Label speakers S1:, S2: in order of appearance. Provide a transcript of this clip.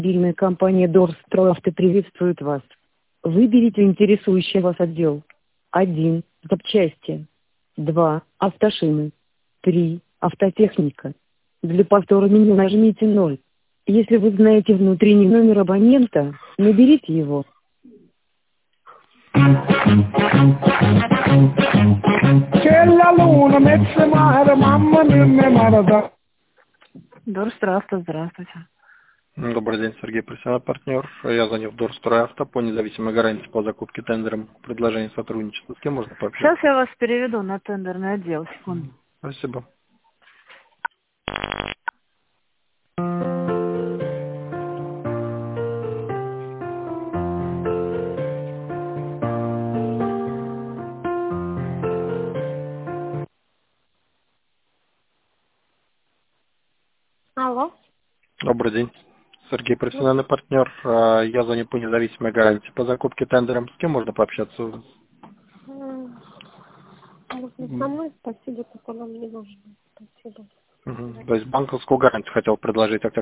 S1: Мобильная компания Дорстройавто приветствует вас. Выберите интересующий вас отдел. 1. Запчасти. 2. Автошины. 3. Автотехника. Для повтора меню нажмите 0. Если вы знаете внутренний номер абонента, наберите его. Дорстройавто, здравствуйте.
S2: Добрый день, Сергей, профессиональный партнер. Я звоню в Дорстройавто по независимой гарантии по закупке тендером. Предложение сотрудничества. С кем можно пообщаться?
S1: Сейчас я вас переведу на тендерный отдел. Секунду.
S2: Спасибо.
S3: Алло.
S2: Добрый день. Сергей, профессиональный партнер. Я звоню по независимой гарантии по закупке тендером. С кем можно пообщаться?
S3: Можно со мной, спасибо, только нам не нужно. Спасибо.
S2: То есть банковскую гарантию хотел предложить.